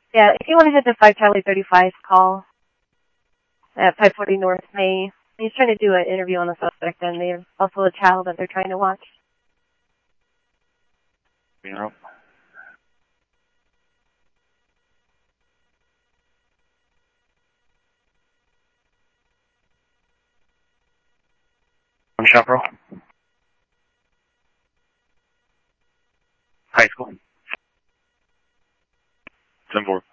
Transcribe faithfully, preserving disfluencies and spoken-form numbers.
Yeah, if you want to hit the five Charlie thirty-five call at five forty North May, he's trying to do an interview on the suspect, and there's also a child that they're trying to watch. Yep. I'm Chaparral. High school. ten four.